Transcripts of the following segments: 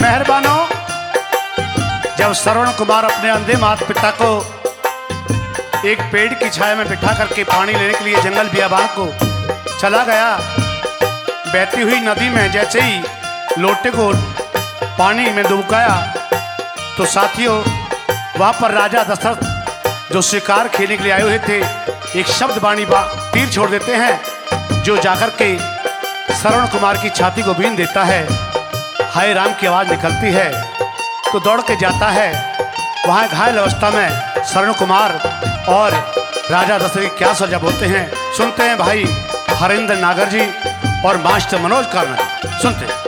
मेहरबानों, जब श्रवण कुमार अपने अंधे माता पिता को एक पेड़ की छाया में बिठा करके पानी लेने के लिए जंगल बियाबान को चला गया, बहती हुई नदी में जैसे ही लोटे को पानी में डुबकाया तो साथियों वहां पर राजा दशरथ जो शिकार खेलने के लिए आए हुए थे, एक शब्द बाणी तीर छोड़ देते हैं जो जाकर के श्रवण कुमार की छाती को बीन देता है। हाय राम की आवाज निकलती है तो दौड़ के जाता है। वहां घायल अवस्था में श्रवण कुमार और राजा दशरथ क्या सजा बोलते हैं, सुनते हैं भाई हरेंद्र नागर जी और मास्टर मनोज कर्णन। सुनते हैं।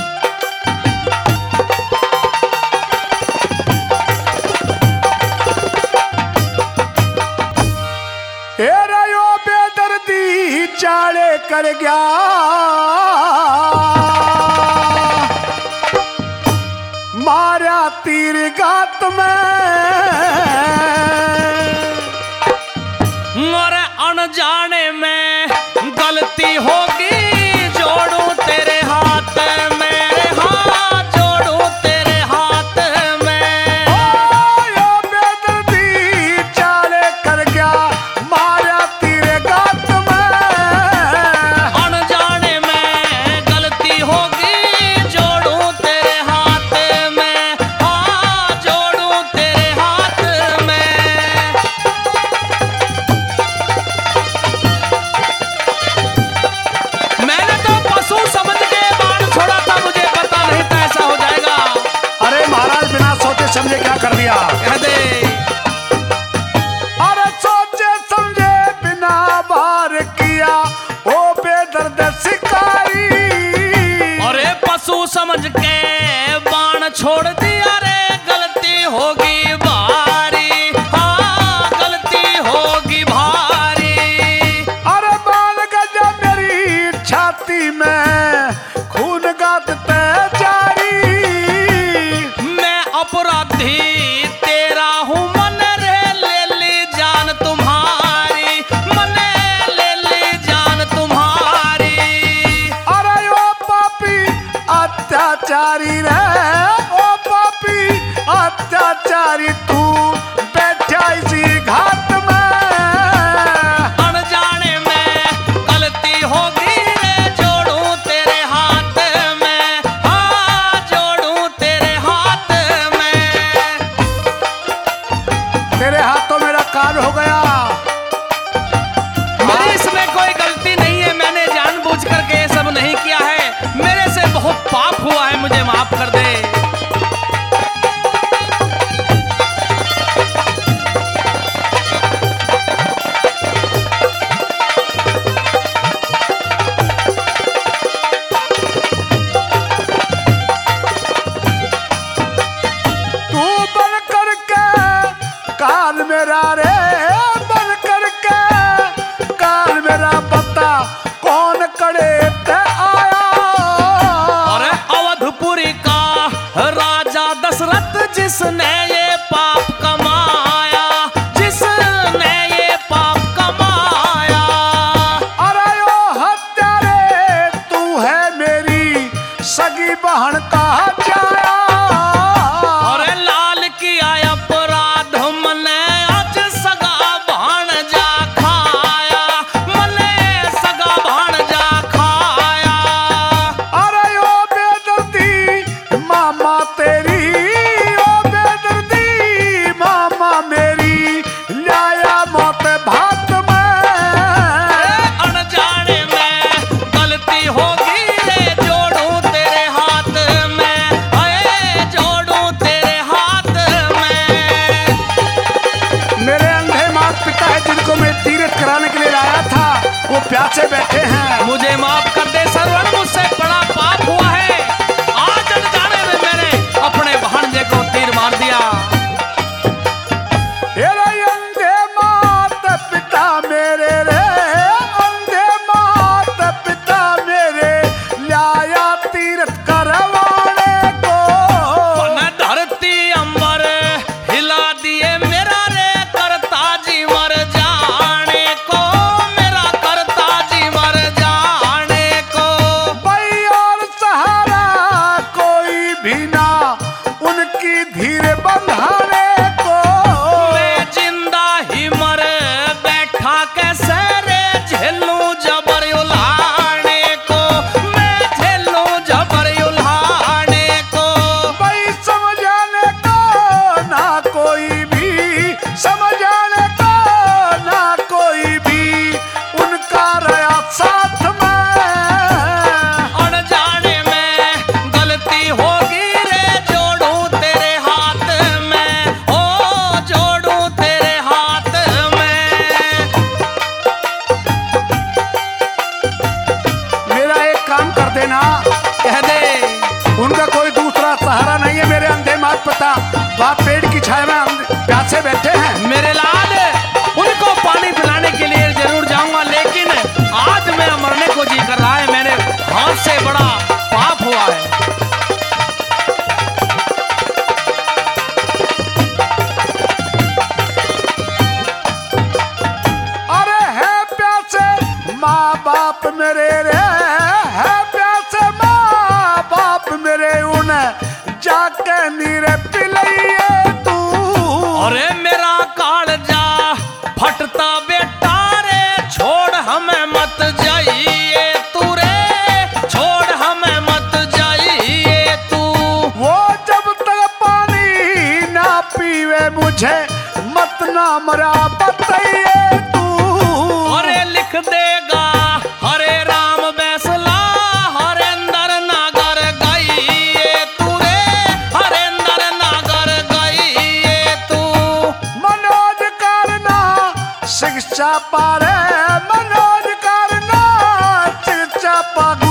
बेदर्दी चाले कर गया, मारा तीर गात में, मोरे अनजाने में गलती होगी, जोड़ू तेरे हाथ मेरे हाथ, जोड़ू तेरे हाथ में। ओ बेदर्दी चाले कर गया, मारा तीर गात में, अनजाने में गलती होगी, जोड़ू तेरे हाथ में, हाँ जोड़ू तेरे हाथ में। मैंने तो पशु समझ के बाण छोड़ा था, मुझे पता नहीं था ऐसा हो जाएगा। अरे महाराज बिना सोचे समझे क्या कर दिया? कह दे अरे सोचे समझे बिना वार किया, ओ बेदर्द शिकारी। अरे पशु समझ के बाण छोड़ दिया रे, गलती होगी भारी, हाँ गलती होगी भारी। अरे बाल गजा मेरी छाती में, खून गादते जारी। मैं अपराधी तेरा हूँ, मन रे ले ली जान तुम्हारी, मन ले ली जान तुम्हारी। अरे ओ पापी अत्याचारी रे, ओ पापी अत्याचारी, तू बैठा इसी घाट में। अनजाने में गलती होगी रे, जोड़ू तेरे हाथ में, हाँ जोड़ू तेरे हाथ में। तेरे हाथों मेरा कान हो गया। मेरी इसमें कोई गलती नहीं है, मैंने जानबूझ करके ये सब नहीं किया है, मेरे से बहुत पाप हुआ है, मुझे माफ कर दे। तू बन करके काल मेरा रे, बन करके काल मेरा, पता कौन करे ते आया। अरे अवधपुरी का राजा दशरथ जिसने ये पाप कमाया, जिसने ये पाप कमाया। अरे ओ हत्यारे तू है मेरी सगी बहन का जाया। अरे लाल किया अपराध मने आज सगा भाण जा खाया, मने सगा भाण जा खाया। भर देना। कह दे। उनका कोई दूसरा सहारा नहीं है मेरे अंधे मात पिता। वहाँ पेड़ की छाया में प्यासे बैठे हैं। मेरे लाल, उनको पानी पिलाने के लिए जरूर जाऊंगा, लेकिन आज मेरा मरने को जी कर रहा है। मेरे हाथ से बड़ा पाप हुआ है। अरे है प्यासे माँ बाप मेरे रे, है प्यासे माँ बाप मेरे, उन्हें जाके नीरे पिलाइए तू। अरे मेरा कालजा फटता बेटा रे, छोड़ हमें मत जाइए तू रे, छोड़ हमें मत जाइए तू। वो जब तक पानी ना पीवे मुझे मत ना मरा बताइए तू। अरे लिख देगा हरे राम बैसला, हरेंद्र नागर गइए तू रे, हरेंद्र नागर गइए तू। मनोज करना शिक्षा पारे, मनोज करना शिक्षा पा